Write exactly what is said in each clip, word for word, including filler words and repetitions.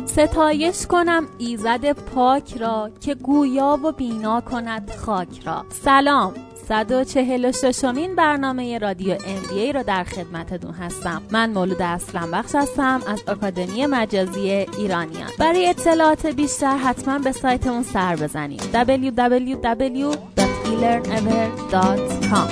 ستایش کنم ایزد پاک را که گویا و بینا کند خاک را. سلام، صد و چهل و ششمین برنامه رادیو ام بی ای رو در خدمتتون هستم. من مولود اسلم بخش هستم از آکادمی مجازی ایرانیان. برای اطلاعات بیشتر حتما به سایتمون سر بزنید دبلیو دبلیو دبلیو دات ای لرن اور دات کام.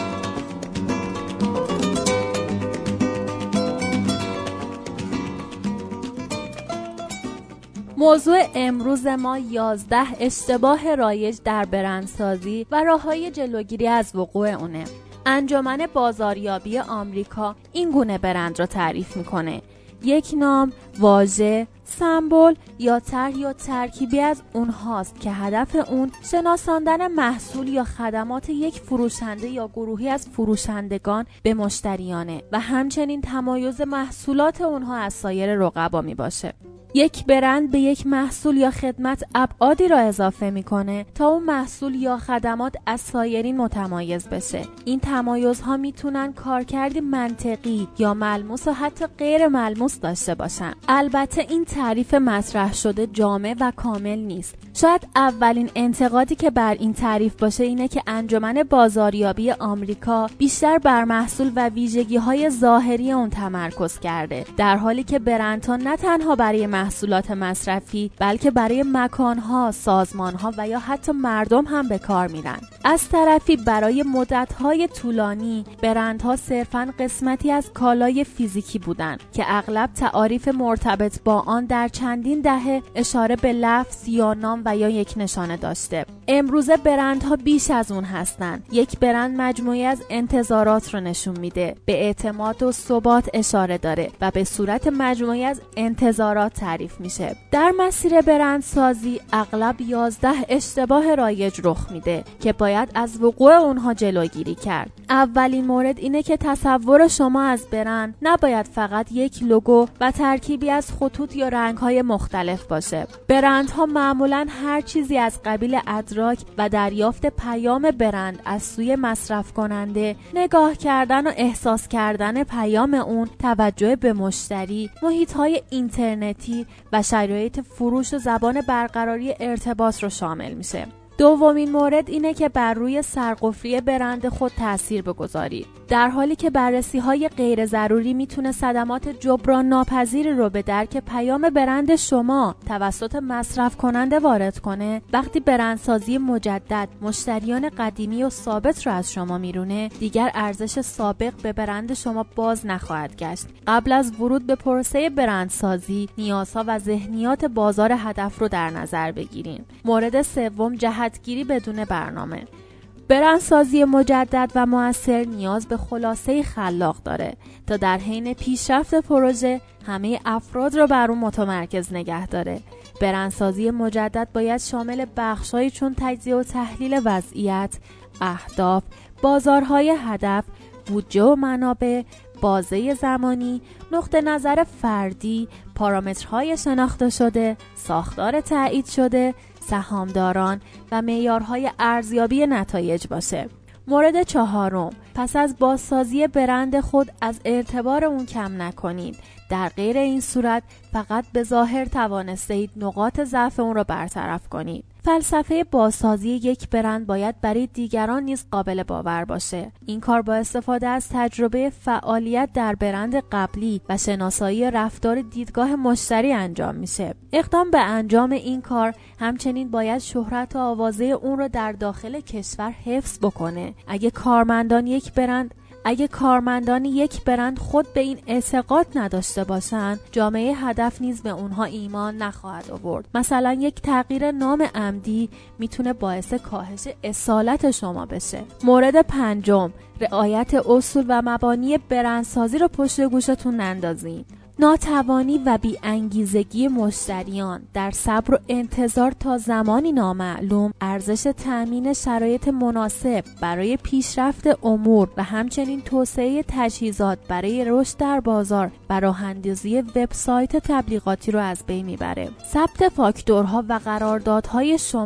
موضوع امروز ما یازده اشتباه رایج در برندسازی و راه‌های جلوگیری از وقوع اونه. انجمن بازاریابی آمریکا این گونه برند را تعریف میکنه: یک نام، واژه، سمبل یا طرح یا ترکیبی از اونهاست که هدف اون شناساندن محصول یا خدمات یک فروشنده یا گروهی از فروشندگان به مشتریانه و همچنین تمایز محصولات اونها از سایر رقبا می باشه. یک برند به یک محصول یا خدمت ابعادی را اضافه میکنه تا اون محصول یا خدمات از سایرین متمایز بشه. این تمایزها میتونن کارکردی منطقی یا ملموس و حتی غیر ملموس داشته باشن. البته این تعریف مطرح شده جامع و کامل نیست. شاید اولین انتقادی که بر این تعریف باشه اینه که انجمن بازاریابی آمریکا بیشتر بر محصول و ویژگی‌های ظاهری اون تمرکز کرده، در حالی که برندها نه تنها برای محصولات مصرفی بلکه برای مکانها، سازمانها و یا حتی مردم هم به کار میرن. از طرفی برای مدت‌های طولانی برندها صرفاً قسمتی از کالای فیزیکی بودن که اغلب تعاریف مرتبط با آن در چندین دهه اشاره به لفظ یا نام و یا یک نشانه داشته. امروزه برندها بیش از اون هستن. یک برند مجموعی از انتظارات رو نشون میده، به اعتماد و ثبات اشاره داره و به صورت مجموعی از انتظارات تعریف میشه. در مسیر برندسازی اغلب یازده اشتباه رایج رخ میده که باید از وقوع اونها جلوگیری کرد. اولین مورد اینه که تصور شما از برند نباید فقط یک لوگو و ترکیبی از خطوط یا رنگ‌های مختلف باشه. برندها معمولاً هر چیزی از قبیل ادراک و دریافت پیام برند از سوی مصرف کننده، نگاه کردن و احساس کردن پیام اون، توجه به مشتری، محیط‌های اینترنتی و شرایط فروش و زبان برقراری ارتباط رو شامل میشه. دومین مورد اینه که بر روی سرقفلی برند خود تأثیر بگذارید. در حالی که بررسی‌های غیر ضروری میتونه صدمات جبران ناپذیری رو به درک پیام برند شما توسط مصرف کننده وارد کنه، وقتی برندسازی مجدد مشتریان قدیمی و ثابت رو از شما میرونه، دیگر ارزش سابق به برند شما باز نخواهد گشت. قبل از ورود به پروسه برندسازی، نیازها و ذهنیات بازار هدف رو در نظر بگیرید. مورد سوم، جهتگیری بدون برنامه. برندسازی مجدد و مؤثر نیاز به خلاصه خلاق داره تا در حین پیشرفت پروژه همه افراد را بر اون متمرکز نگه داره. برندسازی مجدد باید شامل بخش‌هایی چون تجزیه و تحلیل وضعیت، اهداف، بازارهای هدف، بودجه و منابع، بازه زمانی، نقطه نظر فردی، پارامترهای شناخته شده، ساختار تایید شده، سهامداران و معیارهای ارزیابی نتایج باشه. مورد چهارم، پس از بازسازی برند خود از اعتبار اون کم نکنید. در غیر این صورت فقط به ظاهر توانستید نقاط ضعف اون رو برطرف کنید. فلسفه بازسازی یک برند باید برای دیگران نیز قابل باور باشه. این کار با استفاده از تجربه فعالیت در برند قبلی و شناسایی رفتار دیدگاه مشتری انجام میشه. اقدام به انجام این کار همچنین باید شهرت و آوازه اون رو در داخل کشور حفظ بکنه. اگه کارمندان یک برند اگه کارمندان یک برند خود به این اعتقاد نداشته باشند، جامعه هدف نیز به اونها ایمان نخواهد آورد. مثلا یک تغییر نام عمدی میتونه باعث کاهش اصالت شما بشه. مورد پنجم، رعایت اصول و مبانی برندسازی رو پشت گوشتون نندازین. ناتوانی و بی‌انگیزگی مشتریان در صبر و انتظار تا زمانی نامعلوم ارزش تأمین شرایط مناسب برای پیشرفت امور و همچنین توسعه تجهیزات برای رشد در بازار و راه‌اندازی وبسایت تبلیغاتی رو از بین میبره. ثبت فاکتورها و قراردادهای شما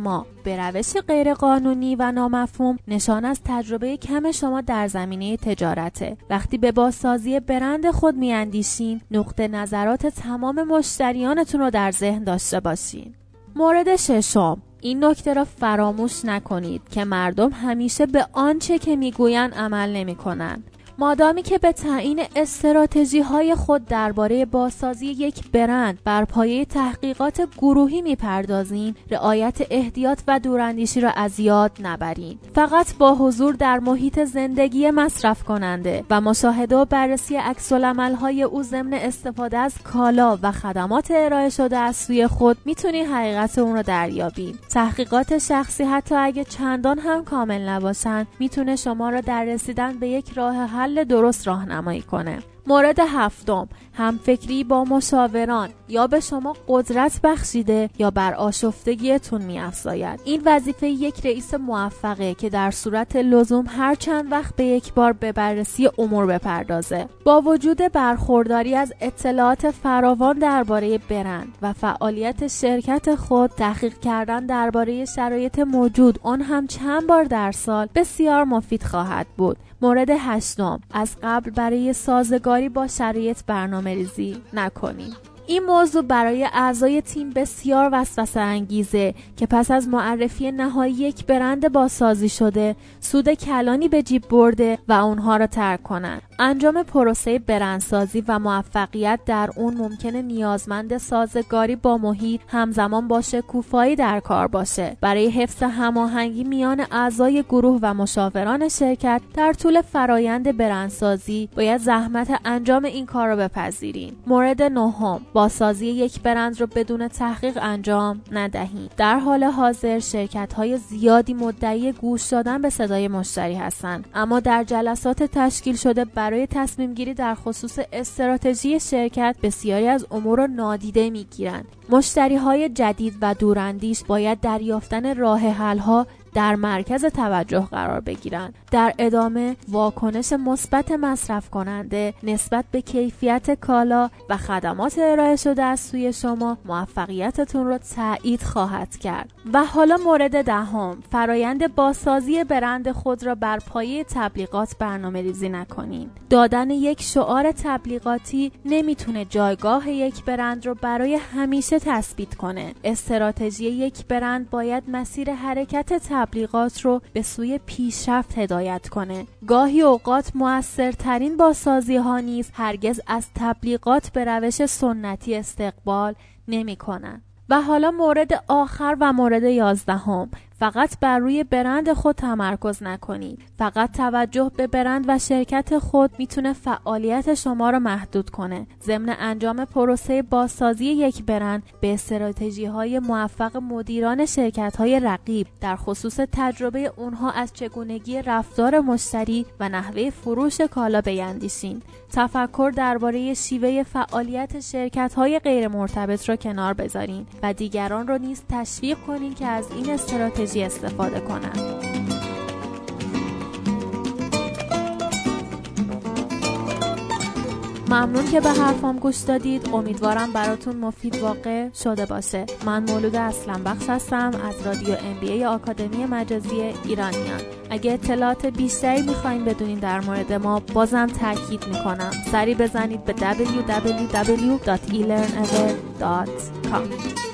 به روش غیرقانونی و نامفهوم نشان از تجربه کم شما در زمینه تجارته. وقتی به بازسازی برند خود میاندیشین، نقطه نظرات تمام مشتریانتون رو در ذهن داشته باشین. مورد ششم، این نکته را فراموش نکنید که مردم همیشه به آنچه که میگویند عمل نمی‌کنند. مادامی که به تعیین استراتژی‌های خود درباره بازسازی یک برند بر پایه تحقیقات گروهی می‌پردازین، رعایت احتیاط و دوراندیشی را از یاد نبرید. فقط با حضور در محیط زندگی مصرف کننده و مشاهده و بررسی عکس‌العمل‌های او ضمن استفاده از کالا و خدمات ارائه شده از سوی خود می‌تونید حقیقت اون را دریابید. تحقیقات شخصی حتی اگه چندان هم کامل نباشن، می‌تونه شما را در رسیدن به یک راه حل درست راهنمایی کنه. مورد هفتم، همفکری با مشاوران یا به شما قدرت بخشیده یا بر آشفتگیتون می‌افزاید. این وظیفه یک رئیس موفقه که در صورت لزوم هر چند وقت به یک بار به بررسی امور بپردازه. با وجود برخورداری از اطلاعات فراوان درباره برند و فعالیت شرکت خود، تحقیق کردن درباره شرایط موجود، آن هم چند بار در سال، بسیار مفید خواهد بود. مورد هشتم، از قبل برای سازگاری با شرایط برنامه‌ریزی نکنید. این موضوع برای اعضای تیم بسیار وسوسه انگیزه که پس از معرفی نهایی یک برند بازسازی شده، سود کلانی به جیب برده و اونها را ترک کنند. انجام پروسه برندسازی و موفقیت در اون ممکنه نیازمند سازگاری با محیط همزمان با شکوفایی در کار باشه. برای حفظ هماهنگی میان اعضای گروه و مشاوران شرکت در طول فرایند برندسازی باید زحمت انجام این کار را بپذیرین. مورد نهم، بازسازی یک برند رو بدون تحقیق انجام ندهید. در حال حاضر شرکت‌های زیادی مدعی گوش دادن به صدای مشتری هستند، اما در جلسات تشکیل شده برای تصمیم گیری در خصوص استراتژی شرکت بسیاری از امور را نادیده میگیرند. مشتری‌های جدید و دوراندیش باید در یافتن راه حل‌ها در مرکز توجه قرار بگیرند. در ادامه، واکنش مثبت مصرف کننده نسبت به کیفیت کالا و خدمات ارائه شده از سوی شما موفقیتتون رو تایید خواهد کرد. و حالا مورد دهم، فرایند بازسازی برند خود را بر پایه تبلیغات برنامه‌ریزی نکنید. دادن یک شعار تبلیغاتی نمیتونه جایگاه یک برند رو برای همیشه تثبیت کنه. استراتژی یک برند باید مسیر حرکت تبلیغات رو به سوی پیشرفت هدایت کنه. گاهی اوقات مؤثرترین بازسازی ها نیز هرگز از تبلیغات به روش سنتی استقبال نمی کنن. و حالا مورد آخر و مورد یازدهم، فقط بر روی برند خود تمرکز نکنید. فقط توجه به برند و شرکت خود میتونه فعالیت شما را محدود کنه. ضمن انجام پروسه بازسازی یک برند به استراتژی‌های موفق مدیران شرکت‌های رقیب در خصوص تجربه اونها از چگونگی رفتار مشتری و نحوه فروش کالا بیندیشین. تفکر درباره شیوه فعالیت شرکت‌های غیر مرتبط را کنار بذارین و دیگران را نیز تشویق کنین که از این استراتژی استفاده کنند. ممنون که به حرفام گوش دادید. امیدوارم براتون مفید واقع شده باشه. من مولود اسلمبخش هستم از رادیو ام بی ای آکادمی مجازی ایرانیان. اگه اطلاعات بیشتری میخواین بدونین در مورد ما، بازم تاکید میکنم سری بزنید به دبلیو دبلیو دبلیو دات ای لرن اور دات کام.